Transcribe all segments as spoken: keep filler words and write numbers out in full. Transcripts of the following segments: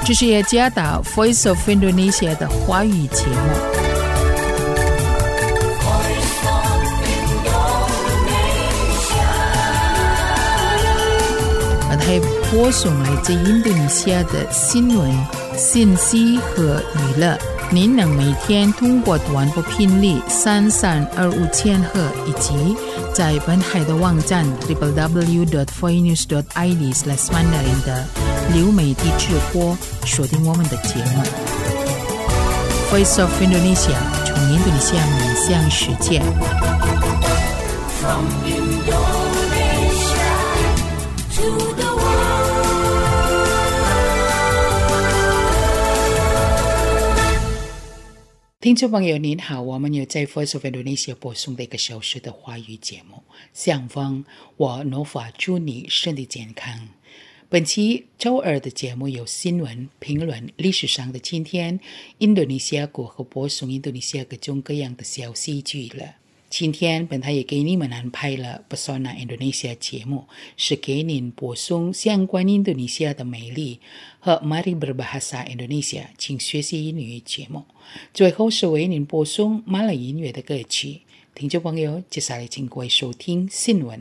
这是雅加达 Voice of Indonesia 的华语节目。本台播送来自印度尼西亚的新闻、信息和娱乐。您能每天通过短波频率三三二五千赫以及在本台的网站 double-u double-u double-u dot voinews dot i d slash mandarin 的流媒体直播锁定我们的节目。Voice of Indonesia 从印度尼西亚面向世界。From Indonesia to the world。听众朋友您好，我们有在 Voice of Indonesia 播送的一个小时的华语节目，相逢我 Nova 祝你身体健康。本期周二的节目有新闻、评论、历史上的今天、印度尼西亚国和播送印度尼西亚各种各样的消息剧了。今天本台也给你们安排了 Pesona Indonesia 节目，是给您播送相关印度尼西亚的美丽和 Mari Berbahasa Indonesia 请学习英语节目。最后是为您播送马来音乐的歌曲。听众朋友，接下来请各位收听新闻。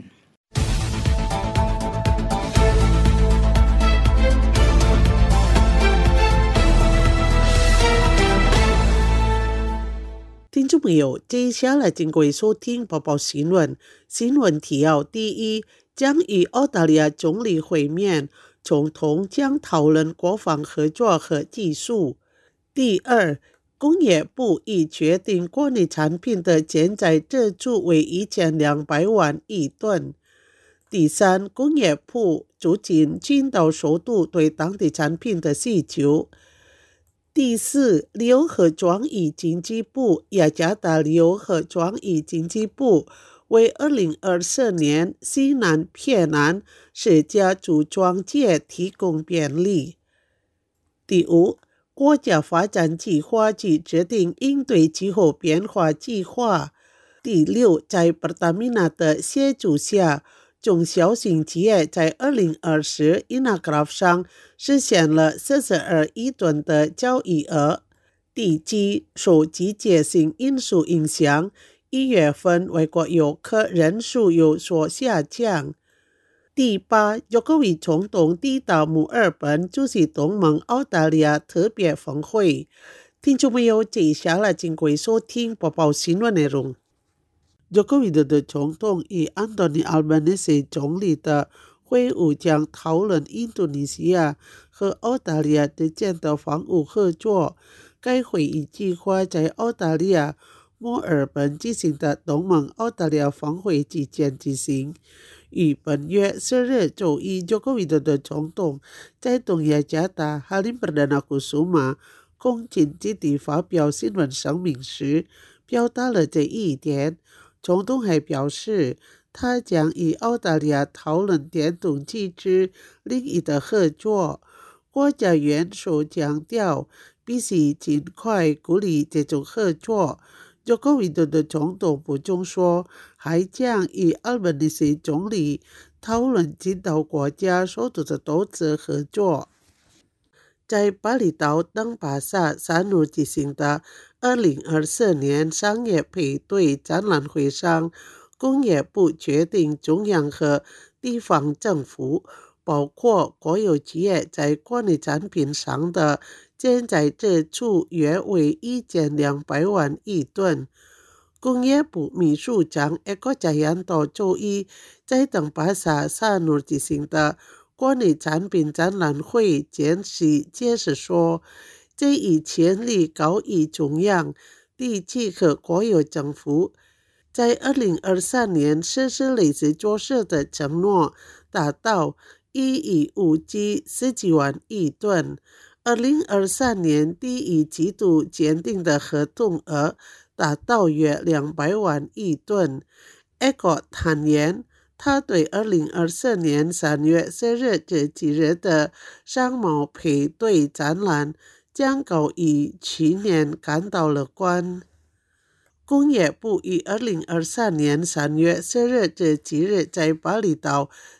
听众朋友，接下来请各位收听播报新闻。新闻提要：第一，将与澳大利亚总理会面，总统将讨论国防合作和技术。第二，工业部已决定国内产品的减载支出为一千两百万亿吨。第三，工业部逐渐进到首都对当地产品的需求。第四，旅游和创意经济部雅加达旅游和创意经济部为二零二四年西南偏南社交组装界提供便利。第五，国家发展计划及制定应对气候变化计划。第六，在 Pertamina 的协助下，中小型企业在二零二零 Inagraph 上实现了四十二亿吨的交易额。第七，受季节性因素影响，一月份外国游客人数有所下降。第八，约克维总统抵达墨尔本出席东盟澳大利亚特别峰会。听众朋友，接下来请各位收听播报新闻内容。约克维的总统与安东尼·阿尔巴尼西总理的会晤将讨论印度尼西亚和澳大利亚之间的防务合作。该会议计划在澳大利亚墨尔本举行的东盟澳大利亚峰会期间进行。于本月十日周一，约克维的总统在东雅加达哈林布达纳库苏马空军基地发表新闻声明时，表达了这一点。总统还表示，他将与澳大利亚讨论电动汽车领域的合作。国家元首强调，必须尽快鼓励这种合作。约克维的总统补充说，还将与阿尔巴尼西总理讨论进到国家首都的投资合作。在巴厘岛登巴萨三日举行的二零二四年商业配对展览会上，工业部决定中央和地方政府，包括国有企业在国内产品上的减载支出约为一千两百万亿吨。工业部秘书长 Eko Cahyanto 周一在登巴萨三日举行的国内产品展览会间隙解释说，这一潜力高于中央、地区和国有政府在二零二三年实施类似做事的承诺，达到一亿五千十几万亿吨。二零二三年第一季度签订的合同额达到约两百万亿吨。Eko 坦言，他对二零二四年三月十日至七日的商贸配对展览将高于去年感到乐观。工业部于二零二三年三月十日至七日在巴厘岛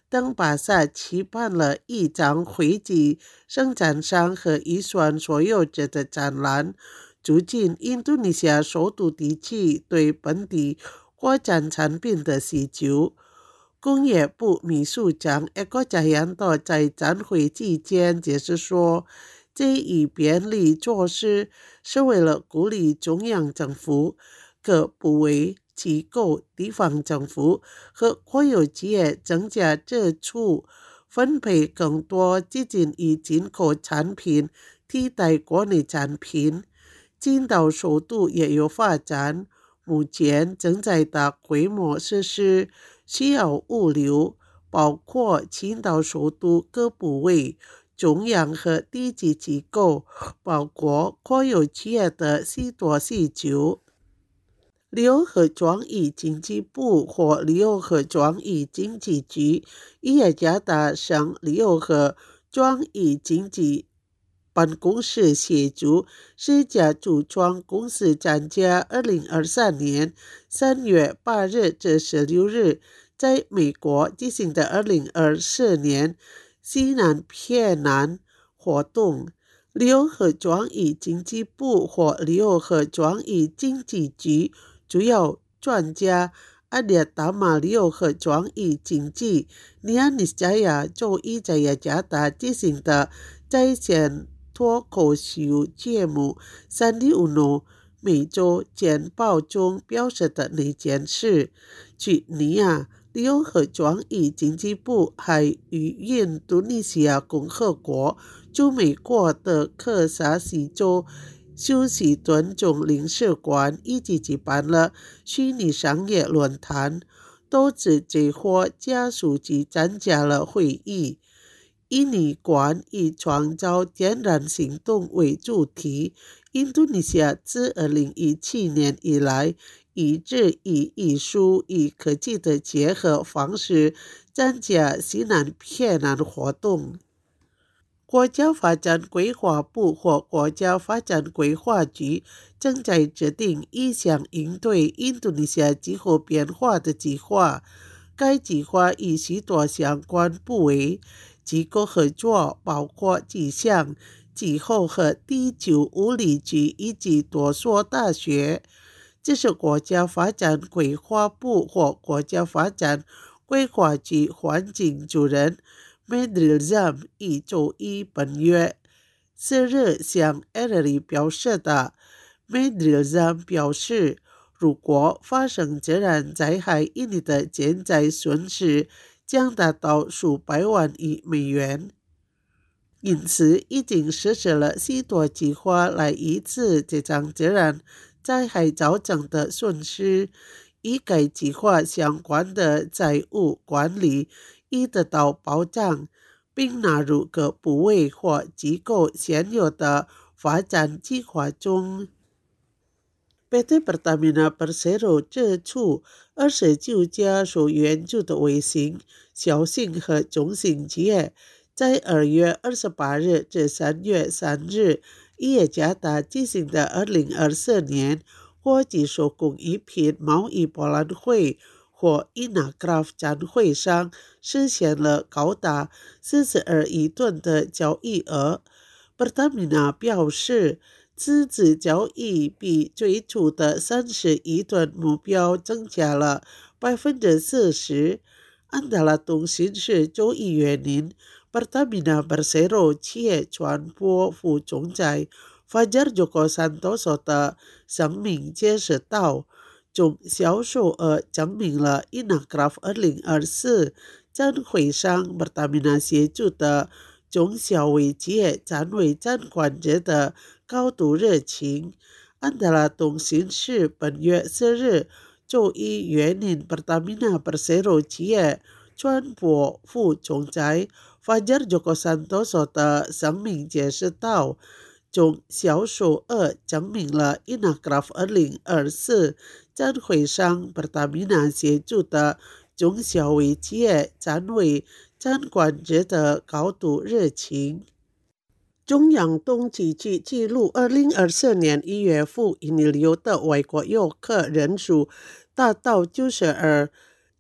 等巴萨期盼了一张汇集生产商和预算所有者的展览，促进印度尼西亚首都地区对本地国产产品的需求。工业部秘书长 Eko Cahyanto 在展会期间解释说，这一便利措施是为了鼓励中央政府、各部委机构、地方政府和国有企业增加支出，分配更多资金以进口产品替代国内产品。进到首都也有发展，目前正在大规模实施，需要物流，包括青岛首都各部委、中央和地级机构，包括国有企业的许多需求。旅游和创意经济部或旅游和创意经济局也加大向旅游和创意经济办公室协助十家主创公司参加二零二三年三月八日至十六日在美国进行的二零二四年西南偏南活动。旅游和创意经济部或旅游和创意经济局主要专家阿列达马旅游和创意经济尼亚尼斯加亚周一在雅加达进行的在线脱口秀节目三六五每周简报中表示的那件事。据尼亚旅游和创意经济部还与印度尼西亚共和国驻美国的克萨斯州休斯顿总领事馆一起举办了虚拟商业论坛，多次这伙家属及参加了会议。印尼馆以创造天然行动为主题，印度尼西亚自二零一七年以来一直以艺术与科技的结合方式参加西南偏南活动。国家发展规划部或国家发展规划局正在制定一项应对印度尼西亚气候变化的计划，该计划与许多相关部委机构合作，包括气象、气候和地球物理局以及多所大学。这是国家发展规划部或国家发展规划局环境主任 Medrilzam 一周一本月四日向 L R 表示的。Medrilzam 表示，如果发生自然灾害，印尼的潜在损失将达到数百万亿美元，因此已经实施了许多计划来抑制这场自然灾害造成的损失。与该计划相关的债务管理已得到保障，并纳入各部委或机构现有的发展计划中。P T Pertamina Persero 指出，二十九家受援助的微型、小型和中型企业在二月二十八日至三月三日雅加达进行的二零二四年国际手工艺品贸易博览会或 INACRAFT 展会上实现了高达四十二亿吨的交易额。Pertamina 表示，此次交易比最初的三十亿吨目标增加了百分之四十。安达拉通讯社周一约明 Pertamina Persero 企业传播副总裁 Fajar Joko Santoso 的声明解释道，总销售额证明了 INACRAFT 二零二四展会上 Pertamina 协助的中小微企业展会展馆者的高度热情。安达拉通讯社本月四日周一约明 Pertamina Persero 企业传播副总裁 Fajar Joko Santoso 的声明解释道，总销售额证明了 INACRAFT 二零二四展会上 Pertamina 协助的中小微企业展会展馆者的高度热情。中央统计局记录二零二四年一月赴印尼旅游的外国游客人数达到九十二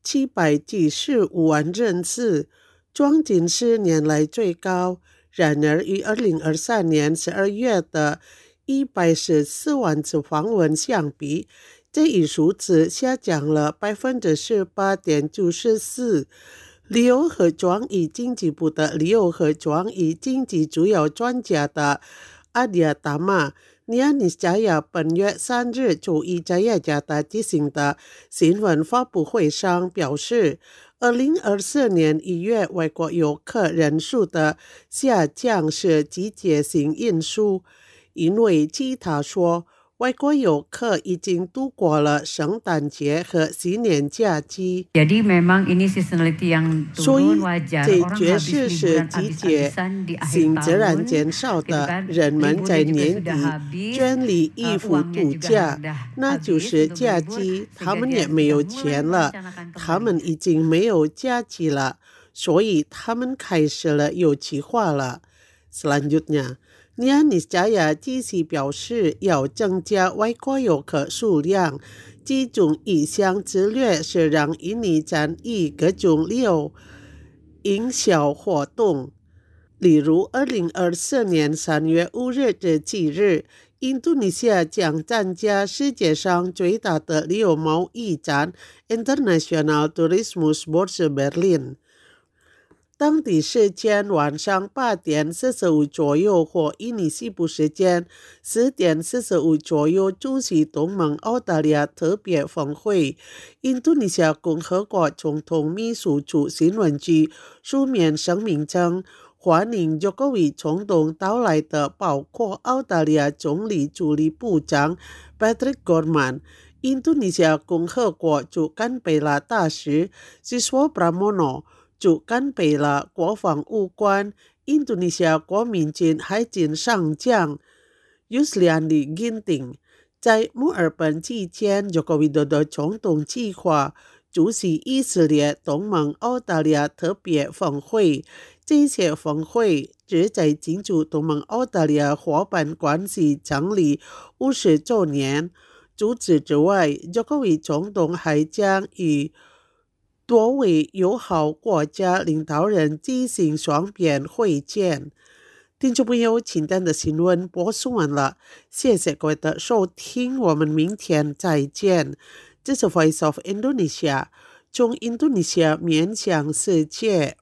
七百几十五万人次，创近十年来最高。然而与二零二三年十二月的一百十四万次访问相比，这一数字下降了 百分之十八点九四。旅游和转移经济部的旅游和转移经济主要专家的阿迪亚达玛尼亚尼斯加亚本月三日周一在雅加达举行的新闻发布会上表示，二零二四年一月外国游客人数的下降是季节性因素，因为据他说，外国游客已经度过了圣诞节和新年假期。 Jadi memang ini seasonality yang turun wajar. 这确实是季节性自然减少的，人们在年底眷里衣服度假，那就是假期，他们也没有钱了，他们已经没有假期了，所以他们开始了有计划了。Selanjutnya尼亚尼斯加亚继续表示要增加外国游客数量，其中一项策略是让印尼参与各种旅游营销活动。例如二零二四年三月五日至七日，印度尼西亚将参加世界上最大的旅游贸易展 International Tourismus Bourse Berlin。当地时间晚上八点四十五左右或印尼西部时间十点四十五左右出席东盟澳大利亚特别峰会。印度尼西亚共和国总统秘书处新闻局书面声明称，欢迎佐科维总统到来的包括澳大利亚总理助理部长 Patrick Gorman、 印度尼西亚共和国驻堪培拉大使 Siswa Pramono、驻堪培拉国防务官、印度尼西亚国民军海军上将 Yusliandi Ginting。 在墨尔本期间，佐科维多多总统计划出席以色列东盟澳大利亚特别峰会。这些峰会旨在庆祝东盟澳大利亚伙伴关系成立五十周年。除此之外，佐科维总统还将与多位友好国家领导人进行双边会见。听众朋友，今天的新闻播送完了，谢谢各位的收听，我们明天再见。这是 Voice of Indonesia， 从印度尼西亚面向世界。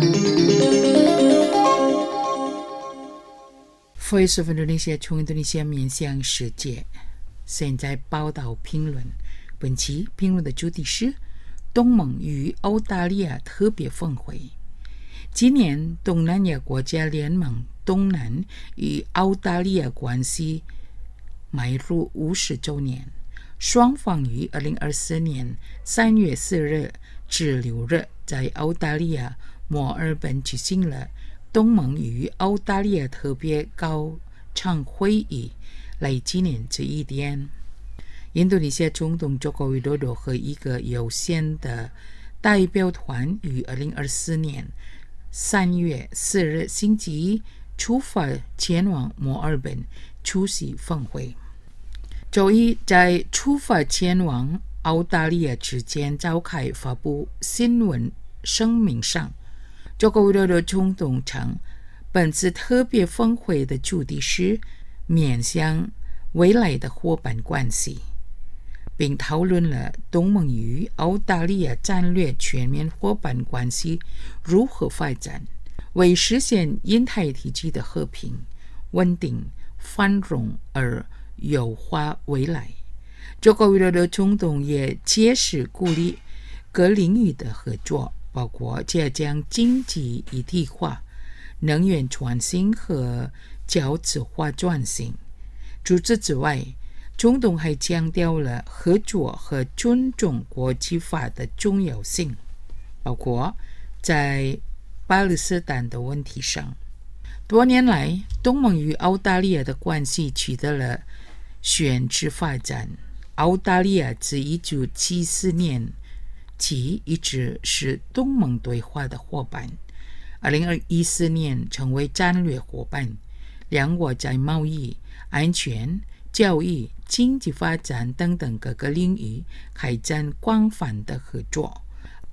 Voice of Indonesia 从印度尼西亚面向世界。现在报道评论，本期评论的主题是东盟与澳大利亚特别峰会。今年东南亚国家联盟东南与澳大利亚关系迈入五十周年，双方于二零二四年三月四日至六日在澳大利亚墨尔本举行了东盟与澳大利亚特别高层会议，来纪念这一天。印度尼西亚总统佐科维多多和一个有限的代表团于二零二四年三月四日星期一出发前往墨尔本出席峰会。周一在出发前往澳大利亚之前召开发布新闻声明上，佐科维多多总统称，本次特别峰会的主题是面向未来的伙伴关系，并讨论了东盟与澳大利亚战略全面伙伴关系如何发展，为实现印太地区的和平、稳定、繁荣而优化未来。佐科维多多总统也揭示鼓励各领域的合作，包括加强经济一体化、能源转型和交织化转型。除此之外，总统还强调了合作和尊重国际法的重要性，包括在巴勒斯坦的问题上。多年来，东盟与澳大利亚的关系取得了显著发展。澳大利亚自一九七四年起一直是东盟对话的伙伴，二零一四年成为战略伙伴，两国在贸易、安全、教育、经济发展等等各个领域开展广泛的合作。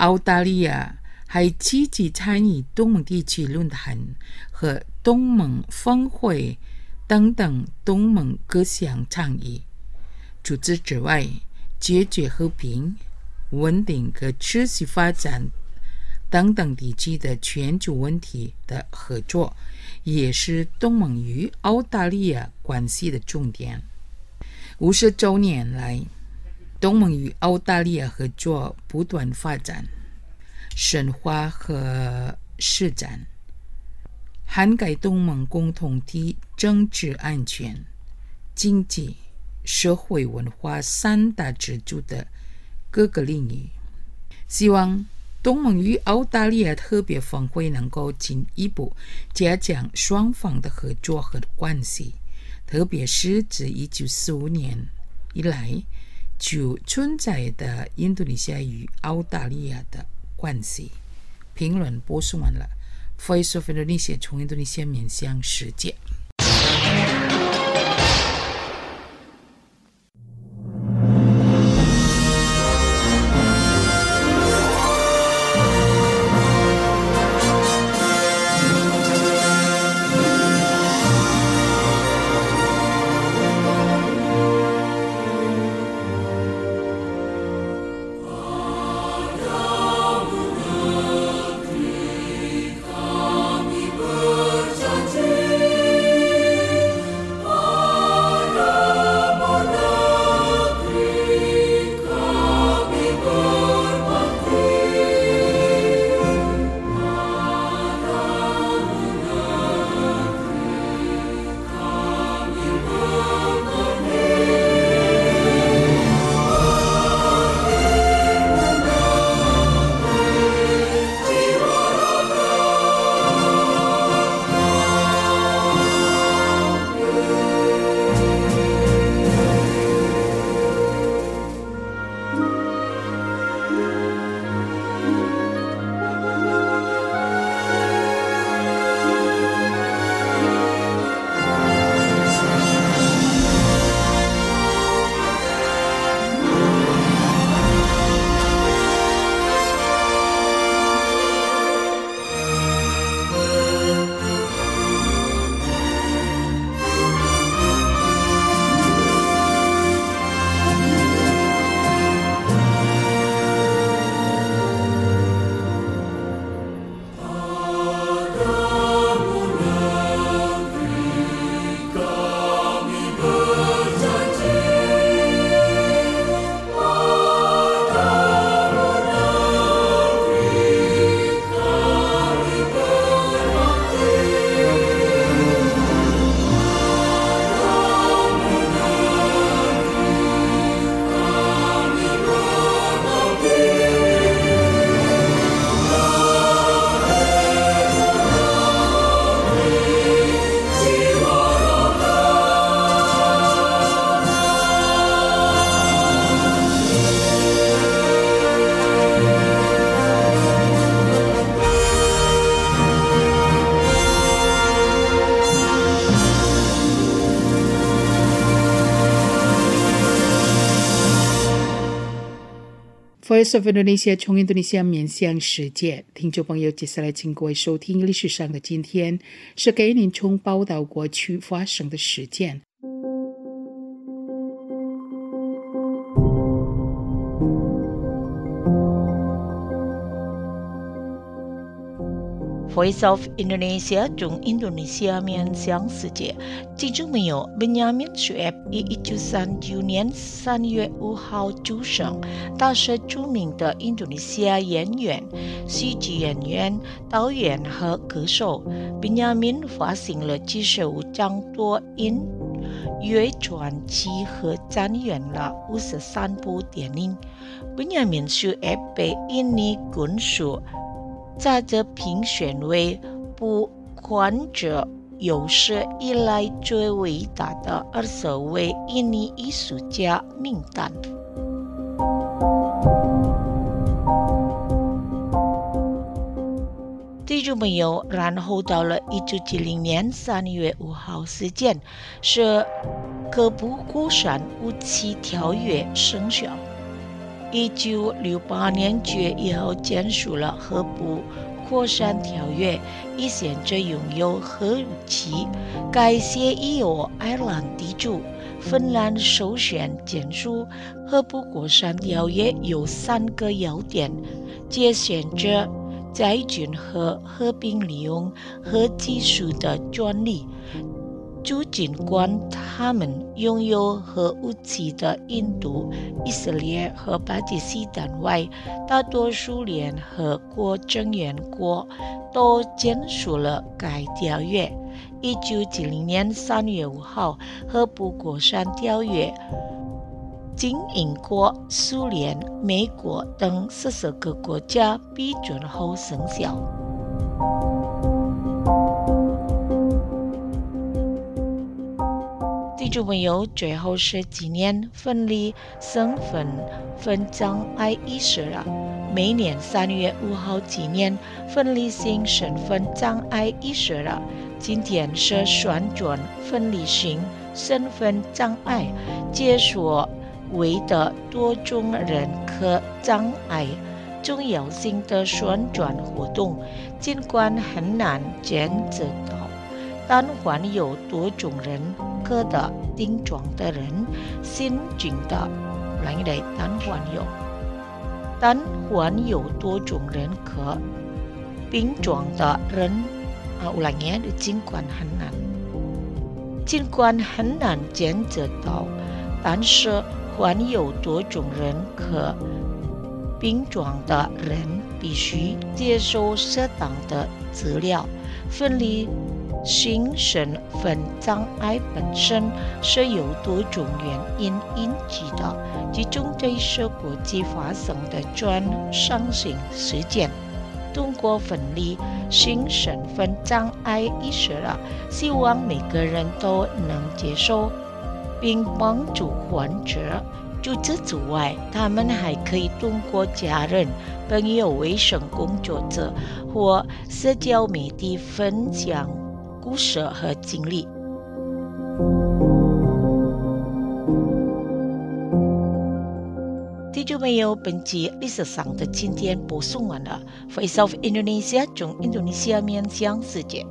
澳大利亚还积极参与东盟地区论坛和东盟峰会等等东盟各项倡议。除此之外，解决和平、稳定和持续发展等等地区的全球问题的合作，也是东盟与澳大利亚关系的重点。五十周年来，东盟与澳大利亚合作不断发展、深化和施展，涵盖东盟共同体政治安全、经济、社会文化三大支柱的各个领域。希望东盟与澳大利亚特别峰会能够进一步加强双方的合作和关系，特别是自一九四五年以来就存在的印度尼西亚与澳大利亚的关系。评论播送完了。Voice of Indonesia 从印度尼西亚面向世界。Voice of Indonesia 从印度尼西亚面向世界，听众朋友，接下来请各位收听历史上的今天，是给您从报道过去发生的事件。 Voice of Indonesia 从印度尼西亚面向世界，听众朋友 Benyamin Sueb 于一九三九年三月五号出生，他是著名的印度尼西亚演员、戏剧演员、导演和歌手。Benyamin 发行了七十五张多音乐专辑和参演了五十三部电影。Benyamin Sueb 被印尼公署在这评选为不管者有史以来最伟大的二十位印尼艺术家名单。听众朋友，然后到了一九七零年三月五号事件，是科布孤山武器条约生效。 一九六八年九月一号签署了核不扩散条约，以限制拥有核武器。该协议由爱尔兰地主、芬兰首选签署。核不扩散条约有三个要点，皆限制在军和和平利用核技术的专利。就尽管他们拥有核武器的印度、以色列和巴基斯坦外，大多数联合国成员国都签署了该条约。一九七零年三月五号，核不扩散条约经英国、苏联、美国等十四个国家批准后生效。听众朋友，最后是纪念分离身份分障碍意识了。每年三月五号纪念分离性身份障碍意识了。今天是旋转分离性身份障碍解说为的多种人格障碍重要性的旋转活动，尽管很难检测到，但患有多种人格的症状的人，心境的来来但患有，但患有多种人格病状的人啊，ulangnya尽管很难，尽管很难检测到，但是患有多种人格病状的人必须接受适当的治疗。分离性身份障碍本身是由多种原因引起的，其中这是国际发生的专伤性事件。通过分离性身份障碍意识了，希望每个人都能接受并帮助患者。除此之外，他们还可以通过家人、朋友、卫生工作者或社交媒体分享故事和经历。听众朋友，本期历史上的今天播送完了。Voice of Indonesia 从印度尼西亚面向世界。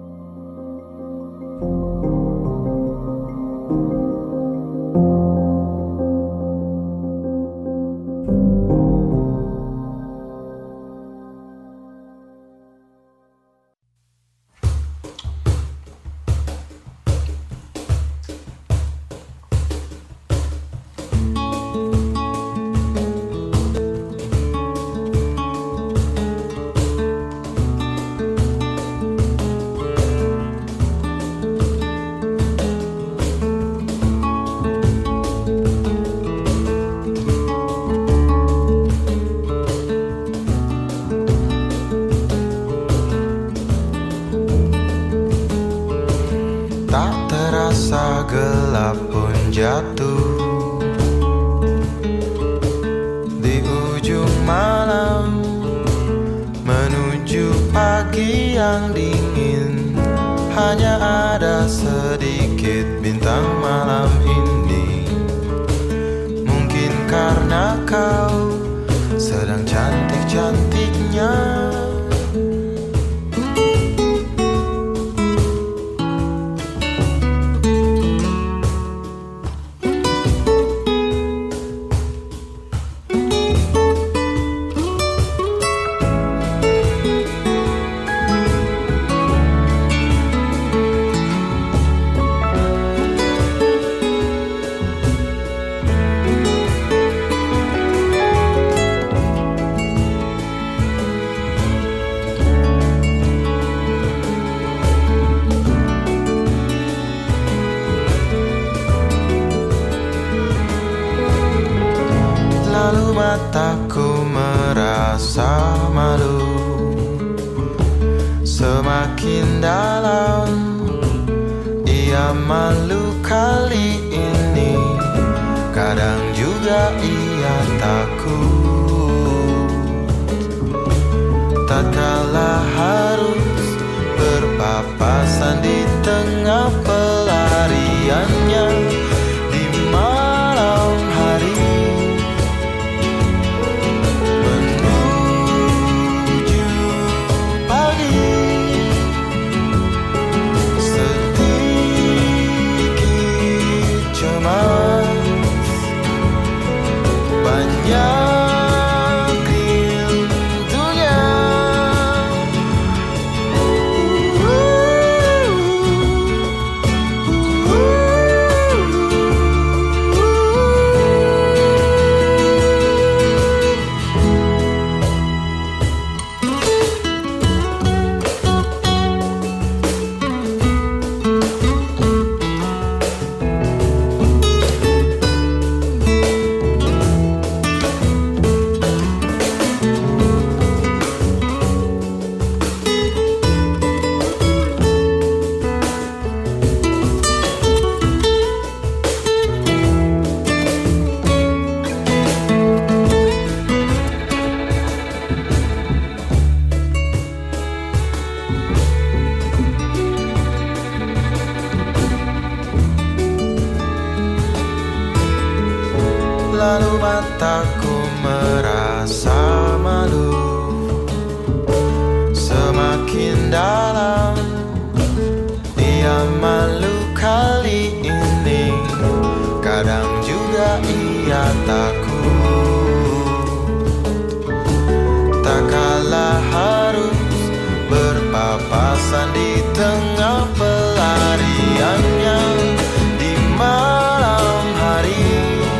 Terasa gelap pun jatuh di ujung malam menuju pagi yang dingin. Hanya ada sedikit bintang malam ini. Mungkin karena kau sedang cantik-cantiknya. Mataku merasa malu, semakin dalam ia malu kali ini. Kadang juga ia takut tatkala harus berpapasan di tengah pelariannya di malam hari. banyak rindunya. Lalu mataku merasa malu, semakin dalam ia malu kali ini. Kadang juga ia takut, tak kalah harus berpapasan di tengah pelariannya di malam hari.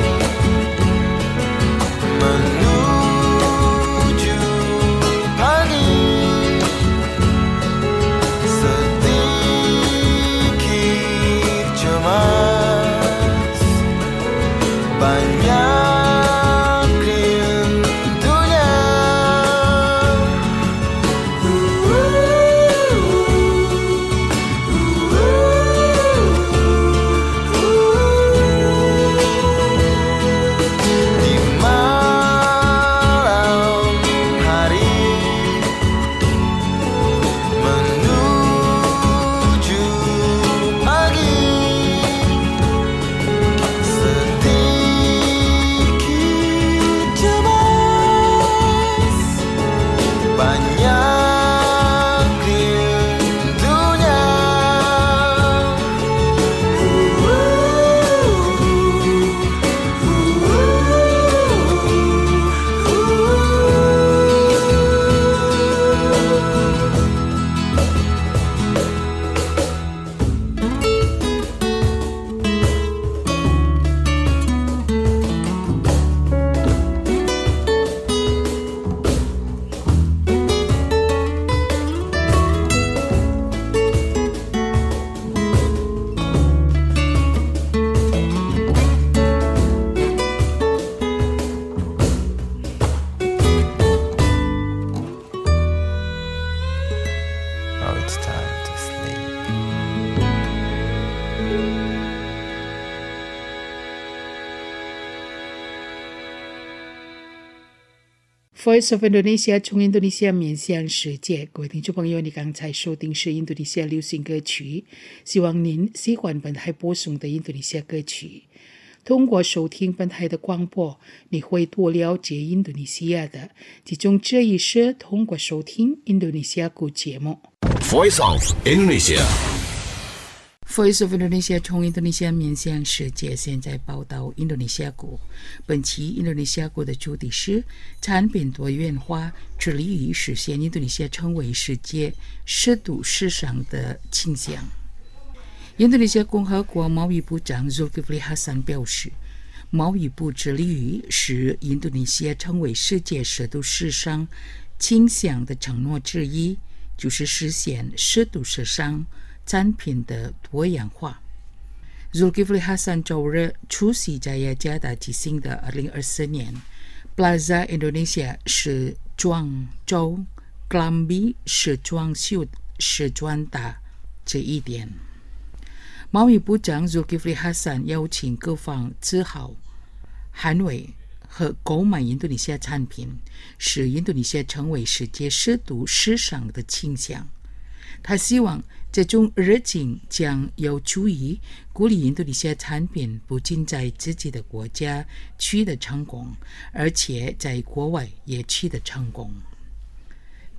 Voice of Indonesia 从印度尼西亚面向世界，各位听众朋友，你刚才收听是印度尼西亚流行歌曲，希望您喜欢本台播送的印度尼西亚歌曲。通过收听本台的广播，你会多了解印度尼西亚的，其中这一是通过收听印度尼西亚歌节目。 Voice of Indonesia。 Voice of Indonesia 从印度尼西亚面向世界，现在报道印度尼西亚国。本期印度尼西亚国的主题是产品多元化，致力于实现印度尼西亚成为世界适度市场的倾向。印度尼西亚共和国贸易部长 Zulkifli Hasan 表示，贸易部致力于使印度尼西亚成为世界适度市场倾向的承诺之一，就是实现适度市场产品的多样化。Zulkifli Hasan 周日出席在雅加达举行的二零二四年 Plaza Indonesia 时装周 Klambi 时装秀时装大这一点。贸易部长 Zulkifli Hasan 邀请各方自豪、捍卫和购买印度尼西亚产品，使印度尼西亚成为世界适度市场的倾向。他希望这种热情将有助于鼓励印度尼西亚产品不仅在自己的国家取得成功，而且在国外也取得成功。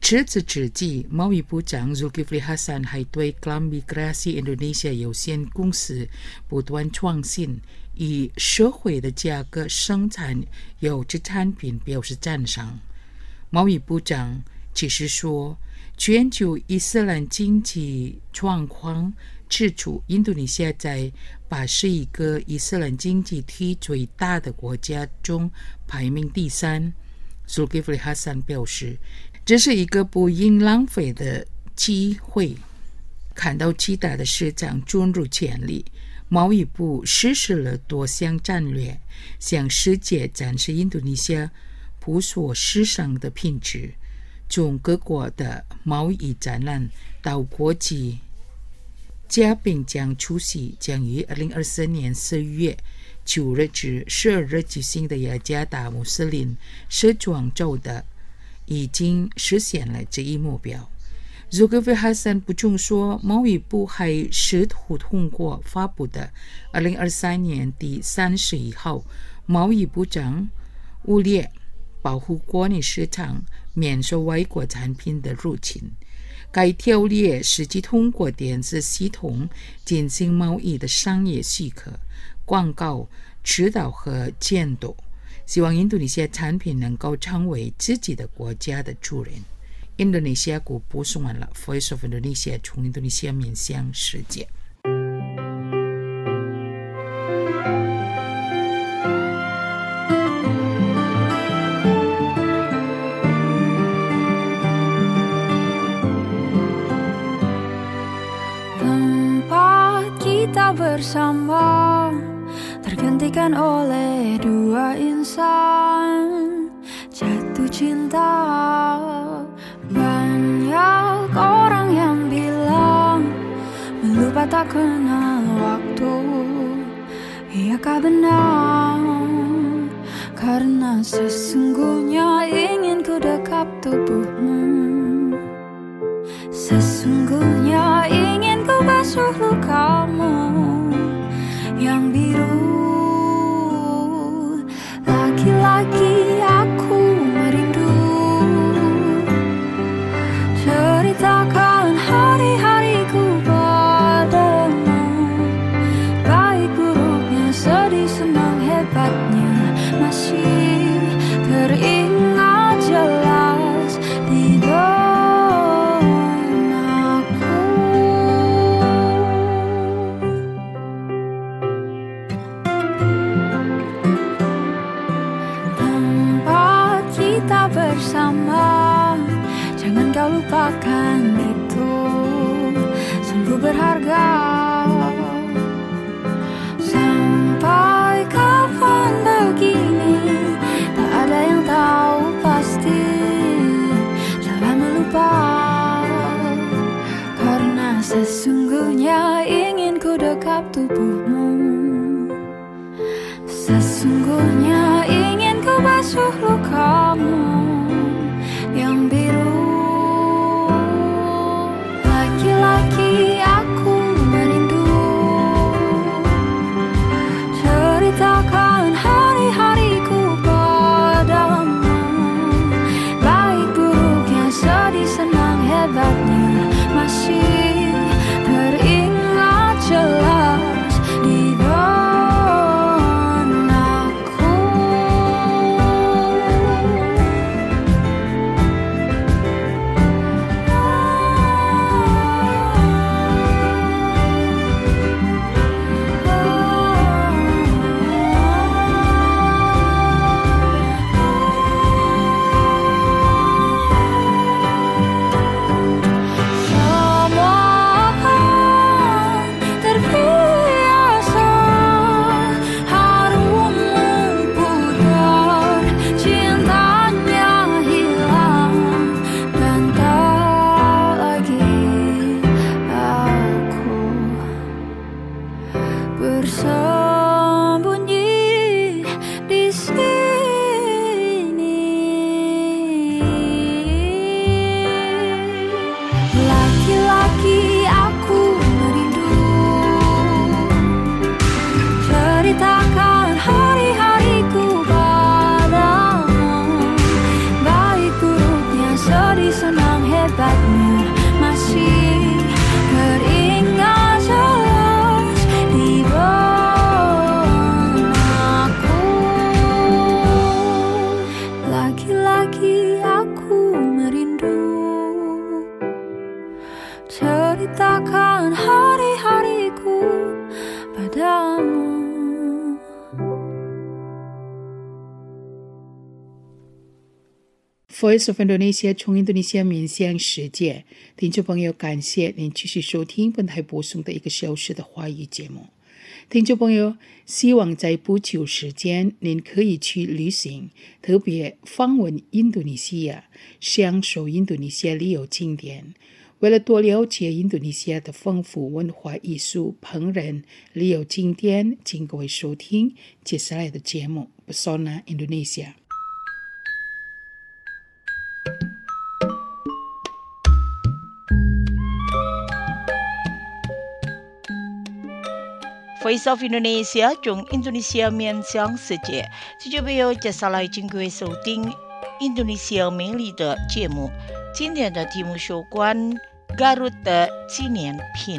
值此之际，贸易部长 Zulkifli Hasan 还对 Klam Migrasi Indonesia 有限公司不断创新，以社会的价格生产优质产品表示赞赏。贸易部长只是说，全球伊斯兰经济状况指出，印度尼西亚在八十一个伊斯兰经济体最大的国家中排名第三。Zulkifli Hasan 表示，这是一个不应浪费的机会。看到其他的市场注入潜力，贸易部实施了多项战略，向世界展示印度尼西亚不所时尚的品质。从各国的贸易展览到国际嘉宾将出席将于二零二四年四月九日至十二日举行的雅加达穆斯林时装周的，已经实现了这一目标。Zulkifli Hasan 补充说，贸易部还试图通过发布的二零二三年第三十一号贸易部长五列保护国内市场免受外国产品的入侵。该条例实际通过电子系统进行贸易的商业许可、广告、指导和监督，希望印度尼西亚产品能够成为自己的国家的主人。印度尼西亚国播送完了 Voice of Indonesia 从印度尼西亚面向世界。 Bersama tergantikan oleh dua insan jatuh cinta. Banyak orang yang bilang melupa tak kenal waktu. Iakah benar? Karena sesungguhnya ingin ku dekap tubuhmu. Sesungguhnya ingin ku basuh lukamu yang biru. Laki-laki aku merindu, ceritakan hari-hariku padamu. Baik buruknya, sedih senang hebatnya, masih teringat jelas di benakku. Bersama, jangan kau lupakan itu, sungguh berharga. Sampai kapan begini, tak ada yang tahu pasti. Jangan melupa, karena sesungguhnya ingin ku dekap tubuhmu. Sesungguhnya ingin ku basuh lukamu yang biru. Laki-laki aku Voice of Indonesia 从印度尼西亚面向世界，听众朋友，感谢您继续收听本台播送的一个小时的华语节目。听众朋友，希望在不久时间您可以去旅行，特别访问印度尼西亚，享受印度尼西亚旅游景点。为了多了解印度尼西亚的丰富文化艺术、烹饪、旅游景点，请各位收听接下来的节目 Pesona Indonesia。 Voice of Indonesia 从印度尼西亚面向世界，听众朋友，接下来请各位收听印度尼西亚美丽的节目。今天的题目有关 Garut 的纪念品。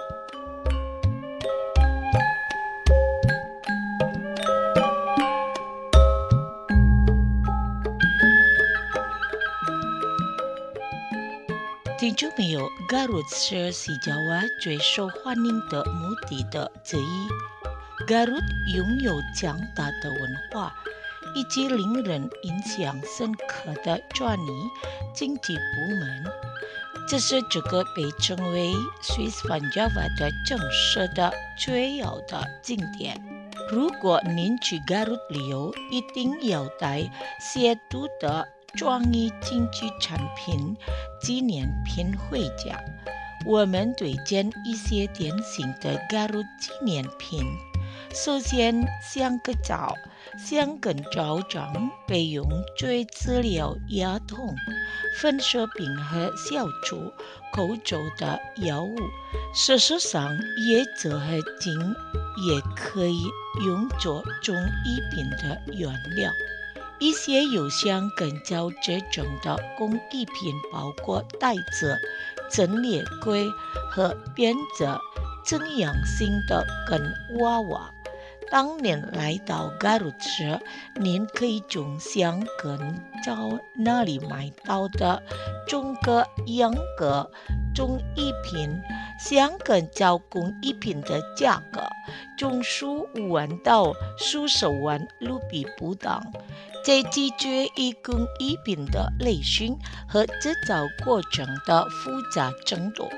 听众朋友 ，Garut 是西Jawa最受欢迎的目的地之一。Garut 拥有强大的文化，以及令人印象深刻的专业经济部门。这是这个被称为 Swiss Van Java 的正式的最要的景点。如果您去 Garut 旅游，一定要带写读的专业经济产品纪念品回家。我们推荐一些典型的 Garut 纪念品。首先，香格皂。香根皂状被用作治疗牙痛、粉舌病和消除口臭的药物。事实上，椰子和茎也可以用作中医品的原料。一些由香根皂制成的工艺品包括袋子、阵列柜和编着增氧性的根娃娃。当您来到 Garut 时，您可以从香根皂那里买到的中个洋个中医品、香根皂工艺品的价格从十五万到数十万卢比不等。这取决于工艺品的类型和制造过程的复杂程度。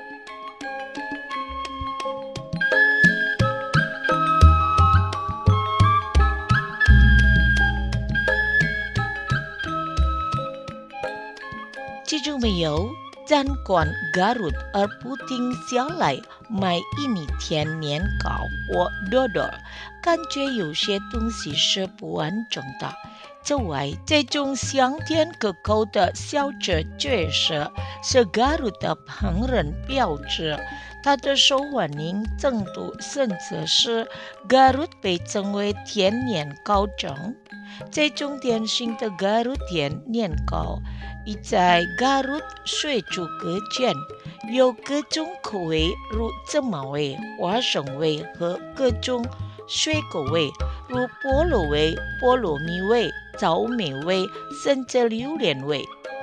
记住没有？参观 Garut 而不停下来买一米天年糕或 dodol， 感觉有些东西是不完整的。此外，这种香甜可口的小吃确实是 Garut 的烹饪标志，它的受欢迎程度甚至是 Garut 被称为甜年糕城。这种典型的 Garut 甜年糕已在 Garut 随处可见，有各种口味，如芝麻味、花生味和各种水果味，如菠萝味、菠萝蜜味、草莓味，甚至榴莲味。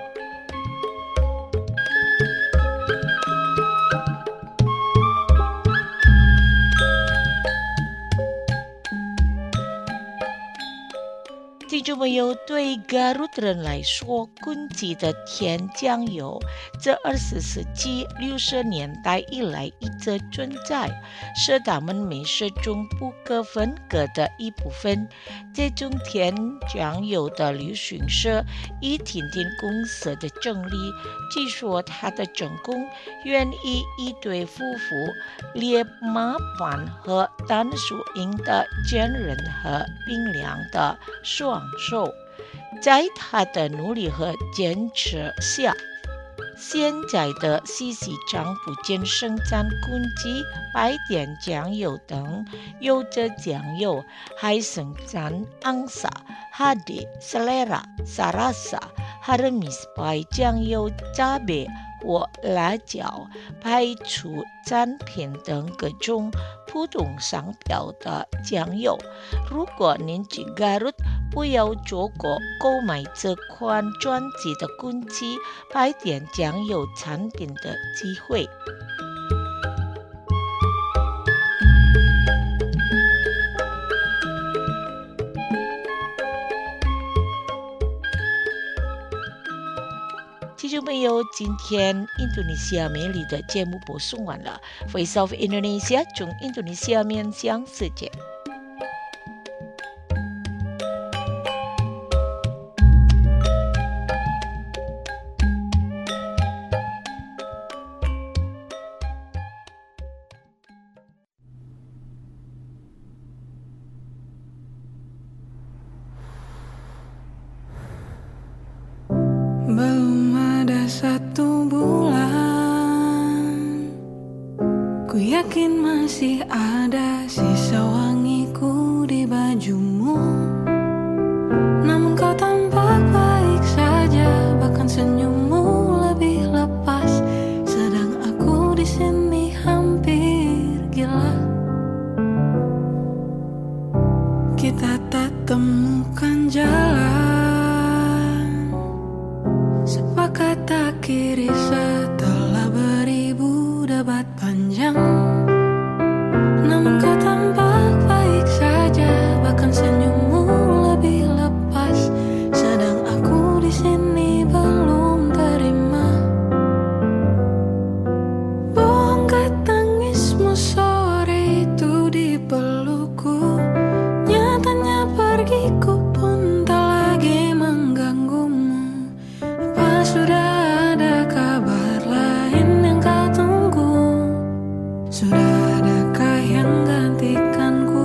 听众朋友，对 Garut 人来说，kunci基的甜酱油自二十世纪六十年代以来一直存在，是他们美食中不可分割的一部分。这种甜酱油的流行是一甜甜公司的成立，据说它的成功源于一对夫妇猎马饭和淡树荫的坚韧和冰凉的双手。在他的努力和坚持下，现在的西西厂不仅生产kunci、白甜酱油等优质酱油，还生产 angsa、hadi、selera、sarasa、harmis 白酱油、cabai或辣椒，排除产品等各种普通商标的酱油。如果您去 Garut， 不要错过购买这款专辑的kunci、白甜酱油产品的机会。 听众朋友，今天印度尼西亚美丽的节目播送完了。Voice of Indonesia 从印度尼西亚面向世界。 Belum ada satu bulan, ku yakin masih ada sisa wangiku di bajumu. Namun kau tampak baik saja, bahkan senyummu lebih lepas. Sedang aku di sini hampir gila. Kita tak temukan jalan, sepakat akhiri setelah beribu debat panjang. Namun kau tampak baik saja, bahkan senyummu lebih lepas. Sedang aku di sini belum terima. Bongkar tangismu sore itu di pelukku. Nyatanya pergiku pun tak lagi mengganggumu. Apa sudah ada kabar lain yang kau tunggu? Sudah adakah yang gantikanku?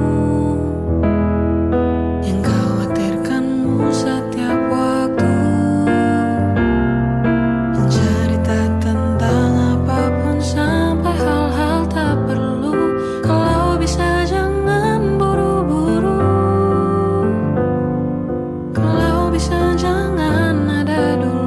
Yang khawatirkanmu setiap waktu, mencerita tentang apapun sampai hal-hal tak perlu. Kalau bisa jangan buru-buru. Kalau bisa jangan ada dulu.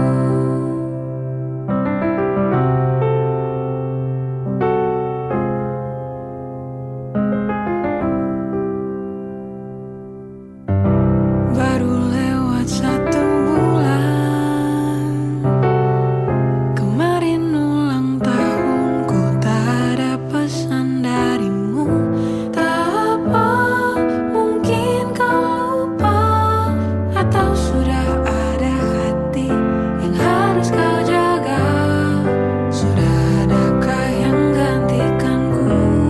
Baru lewat satu bulan, kemarin ulang tahunku, tak ada pesan darimu. Tak apa, mungkin kau lupa, atau sudah ada hati yang harus kau jaga. Sudah adakah yang gantikanku,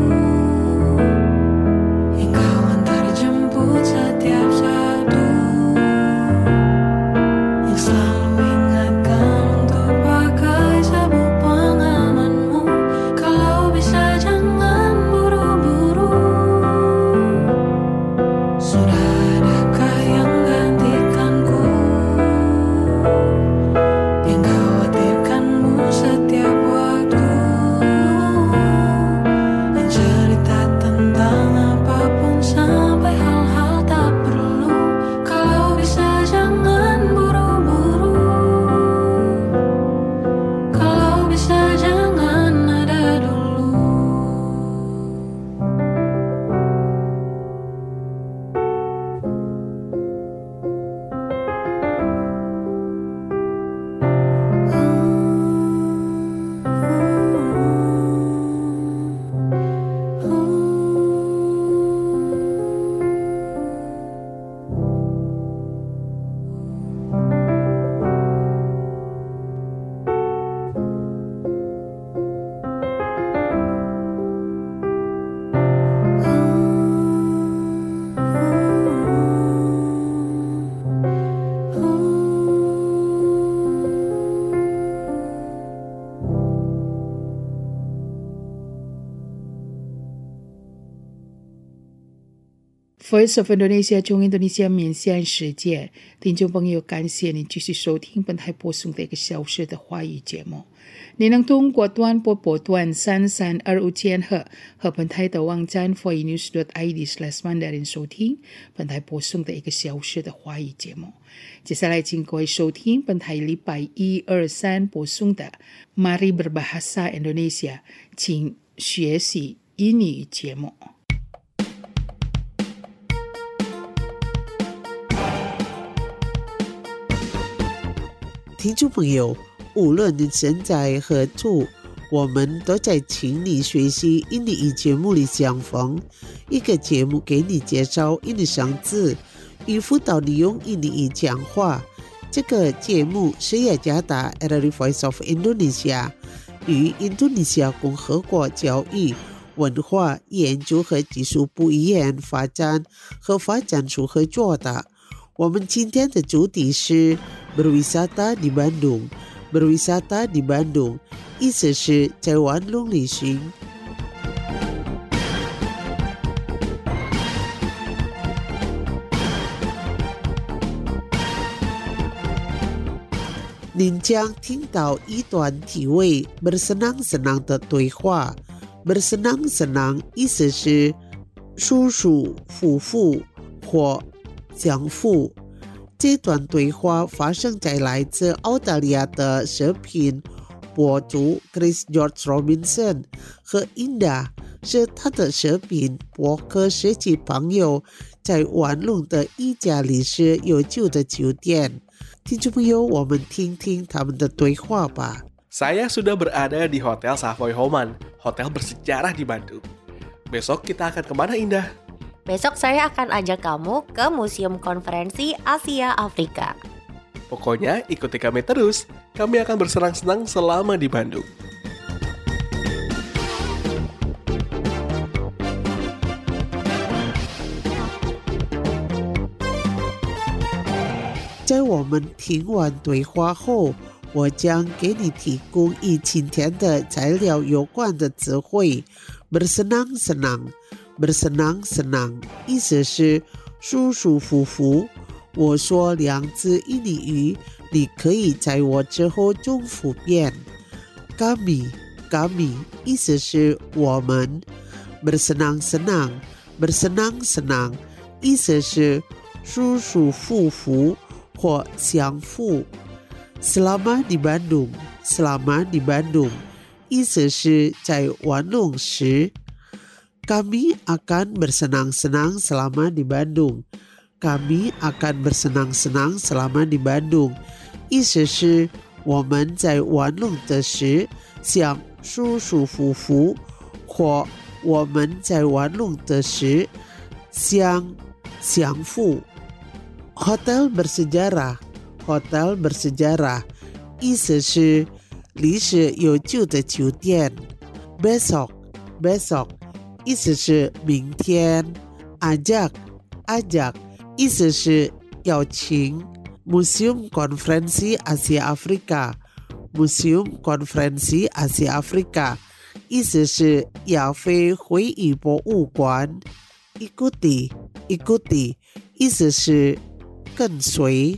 yang kau antar jemput setiap Sabtu, yang selalu ingatkan untuk pakai sabuk pengamanmu. Kalau bisa jangan buru-buru. Sudah adakah yang gantikanku, yang khawatirkanmu setiap waktu, yang cerita tentang apapun sampai hal-hal tak perlu. Kalau bisa jangan buru-buru. Kalau bisa jangan ada dulu. Voice of Indonesia 从印度尼西亚面向世界，听众朋友，感谢您继续收听本台播送的一个小时的华语节目。您能通过短波波段三三二五千赫和本台的网站 voinews dot i d slash mandarin 收听本台播送的一个小时的华语节目。接下来，请各位收听本台礼拜一、二、三播送的 Mari Berbahasa Indonesia， 请学习英语节目。 听众朋友，无论你身在何处，我们都在请你学习印尼语节目里相逢。一个节目给你介绍印尼生字，与辅导你用印尼语讲话。 这个节目是雅加达 R R I Voice of Indonesia 与印度尼西亚共和国教育、文化研究和技术部医院发展和发展处合作的。我们今天的主题是 berwisata di Bandung。 berwisata di Bandung 意思是在玩弄旅行。您将听到一段体位 bersenang-senang 的对话。 bersenang-senang 意思是舒舒服服或相互。这段对话发生在来自澳大利亚的视频博主 Chris George Robinson 和 Indah 是他的视频博客设计朋友在玩弄的一家历史悠久的酒店。听众朋友，我们听听他们的对话吧。 Saya sudah berada di Hotel Savoy Homan, hotel bersejarah di Bandung. Besok kita akan kemana, Indah? Besok saya akan ajak kamu ke Museum Konferensi Asia Afrika. Pokoknya ikuti kami terus. Kami akan bersenang-senang selama di Bandung. 在我们听完对话后，我将给你提供与今天的材料有关的词汇。 bersenang-senang bersenang-senang 意思是舒舒服服。我说两字印尼语，你可以在我之后中复变。 kami kami 意思是我们。 bersenang-senang bersenang-senang 意思是舒舒服服或相互。 selama di Bandung selama di Bandung 意思是在玩弄时。 Kami akan bersenang-senang selama di Bandung. Kami akan bersenang-senang selama di Bandung 意思是我们在玩弄的时想舒舒服服，或我们在玩弄的时想相互。 Hotel bersejarah Hotel bersejarah 意思是历史悠久的酒店。 Besok Besok 意思是明天。 ajak ajak 意思是邀请。 Museum Konferensi Asia Afrika Museum Konferensi Asia Afrika 意思是亚非会议博物馆。 ikuti ikuti 意思是跟随。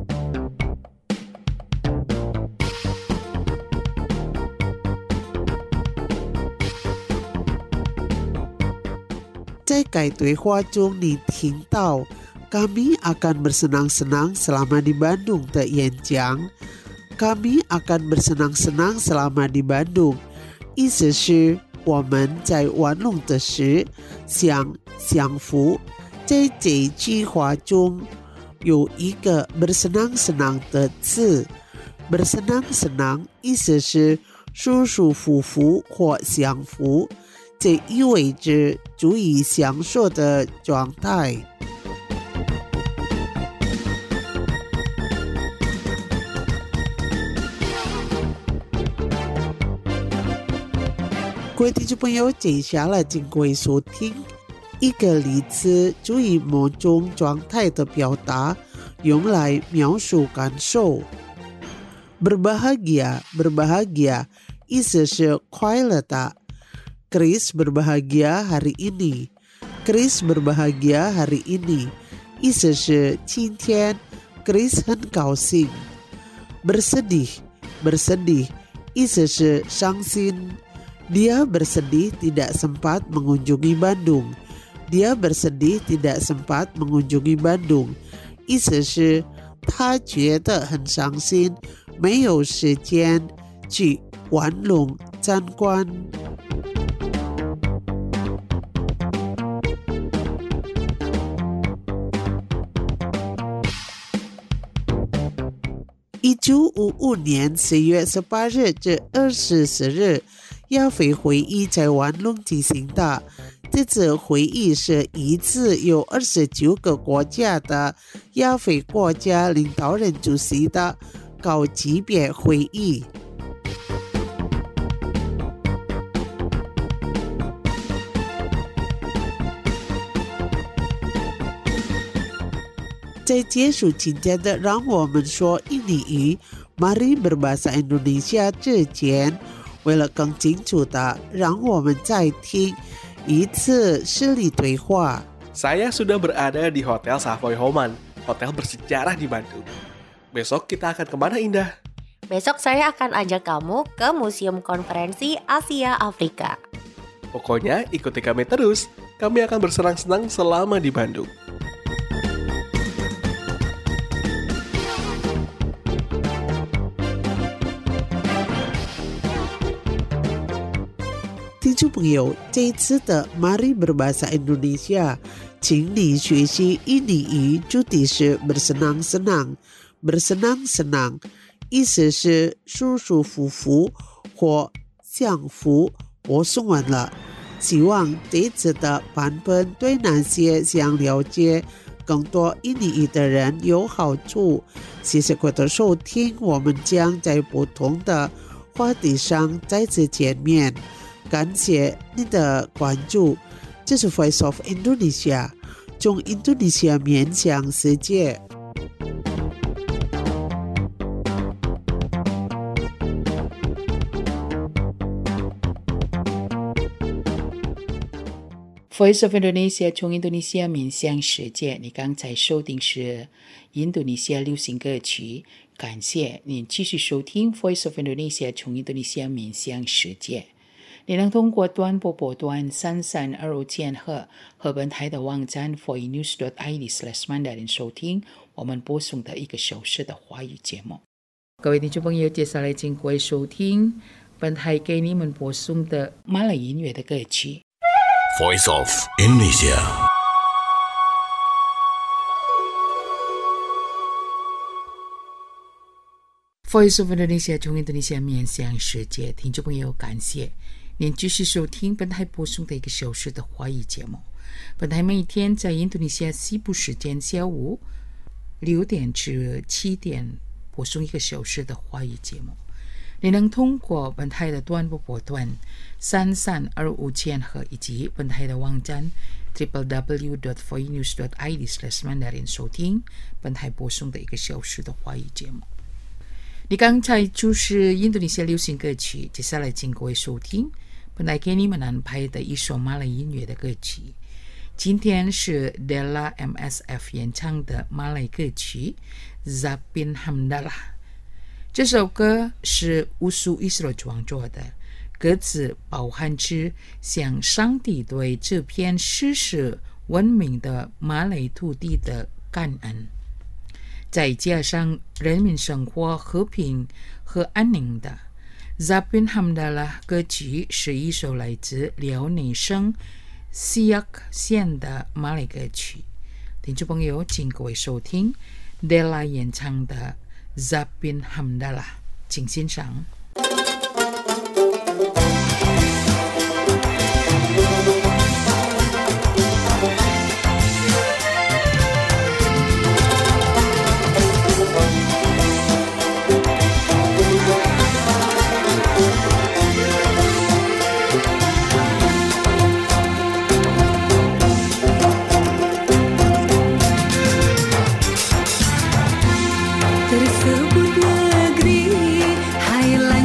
在该对话中，你听到 Kami akan bersenang-senang selama di Bandung 的演讲。 Kami akan bersenang-senang selama di Bandung 意思是我们在玩弄的时想相互。在这句话中有一个 bersenang-senang 的字。 bersenang-senang 意思是舒舒服服或相互，这意味着足以享受的状态。各位听众朋友，接下来请各位收听一个例子，注意某种状态的表达，用来描述感受。 berbahagia berbahagia 意思是快乐的。 Chris berbahagia hari ini Chris berbahagia hari ini 意思是今天 Chris 很高兴。 bersedih bersedih 意思是伤心。 Dia bersedih tidak sempat mengunjungi Bandung Dia bersedih tidak sempat mengunjungi Bandung 意思是他觉得很伤心，没有时间去玩弄参观。一九五五年四月十八日至二十四日，亚非会议在玩弄举行的。这这次会议是一次由二十九个国家的亚非国家领导人主席的高级别会议。在结束今天的让我们说印尼语 Mari Berbahasa Indonesia 之前，为了更清楚的让我们再听一次实力对话。 Saya sudah berada di Hotel Savoy Homan, hotel bersejarah di Bandung. Besok kita akan kemana, Indah? Besok saya akan ajak kamu ke Museum Konferensi Asia Afrika. Pokoknya ikuti kami terus. Kami akan bersenang-senang selama di Bandung. 听众朋友，这一次的 Mari Berbahasa Indonesia， 请你学习印尼语，主题是 bersenang-senang bersenang-senang， 意思是舒舒服服或享福。我说完了，希望这一次的版本对那些想了解更多印尼语的人有好处。谢谢各位的收听，我们将在不同的话题上再次见面。感谢你的关注，这是 Voice of Indonesia， 从印度尼西亚面向世界。 Voice of Indonesia 从印度尼西亚面向世界，你刚才收听是印度尼西亚流行歌曲。感谢您继续收听 Voice of Indonesia 从印度尼西亚面向世界。你能通过短波波段三三二五千赫和本台的网站 voinews dot i d slash mandarin 收听我们播送的一个小时的华语节目。各位听众朋友，接下来请各位收听本台给你们播送的马来音乐的歌曲。 Voice of Indonesia。 Voice of Indonesia 从印度尼西亚面向世界，听众朋友，感谢您继续收听本台播送的一个小时的华语节目。本台每天在印度尼西亚西部时间下午六点至七点播送一个小时的华语节目。你能通过本台的短波波段三三二五千赫以及本台的网站 double-u double-u double-u dot voinews dot i d slash mandarin 收听本台播送的一个小时的华语节目。你刚才就是印度尼西亚流行歌曲，接下来请各位收听本来给你们安排的一首马来音乐的歌曲。今天是 Della M S F 演唱的马来歌曲 Zapin Hamdallah。 这首歌是乌苏伊斯罗创作的，歌词包含着向上帝对这片世世文明的马来土地的感恩，再加上人民生活和平和安宁的 Zapin Hamdallah 歌曲是一首来自辽宁省Siak县的马来歌曲。听众朋友，请各位收听 Della 演唱的 Zapin Hamdallah， 请欣赏。 Tersebut negeri, hai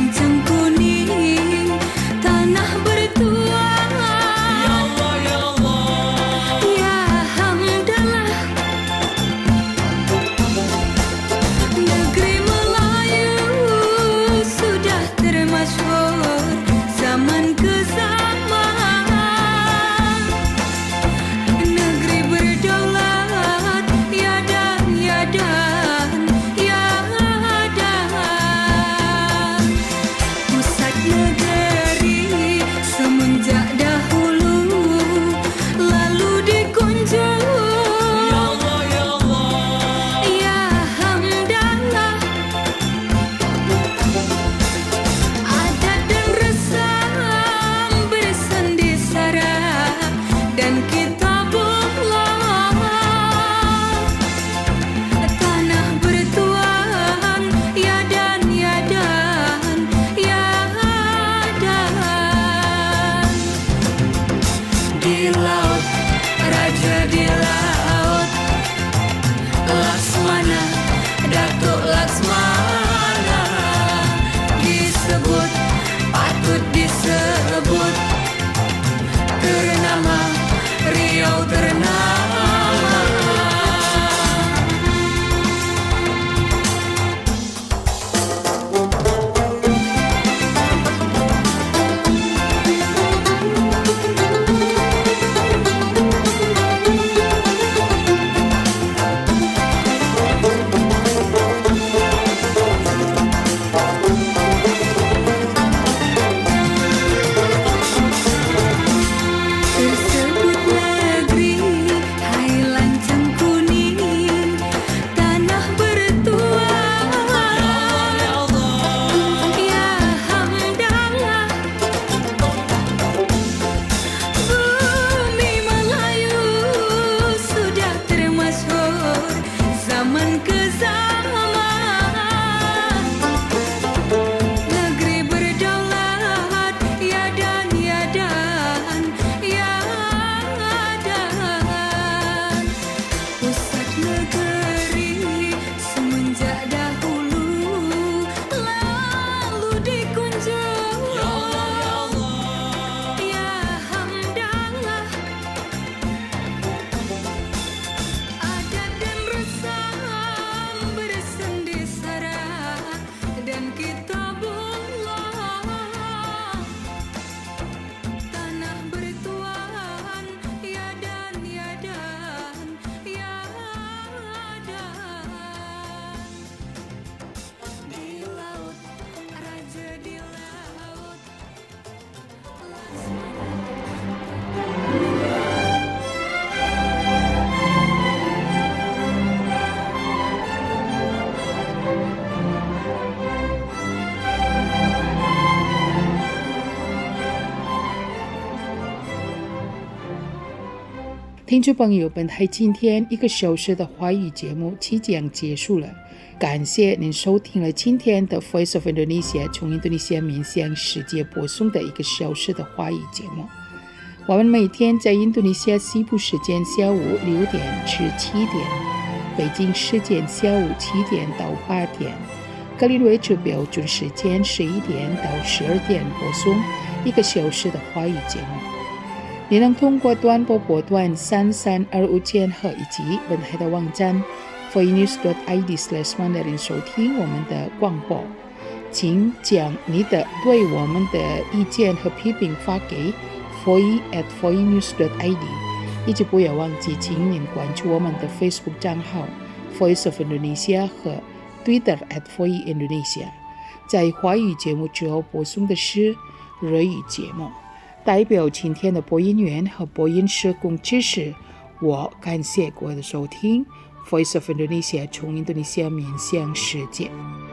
听众朋友，本台今天一个小时的华语节目即将结束了，感谢您收听了今天的 Voice of Indonesia 从印度尼西亚面向世界播送的一个小时的华语节目。我们每天在印度尼西亚西部时间下午六点至七点，北京时间下午七点到八点，格林威治标准时间十一点到十二点播送一个小时的华语节目。你能通过短波波段三三二五千赫以及本台的网站 voinews dot i d slash mandarin 收听我们的广播。请将你的对我们的意见和批评发给 voice at voinews dot i d， 以及不要忘记请您关注我们的 Facebook 账号 Voice of Indonesia 和 Twitter at voice indonesia。 在华语节目之后播送的是日语节目。代表今天的播音员和播音社工知识，我感谢各位的收听。Voice of Indonesia 从印度尼西亚面向世界。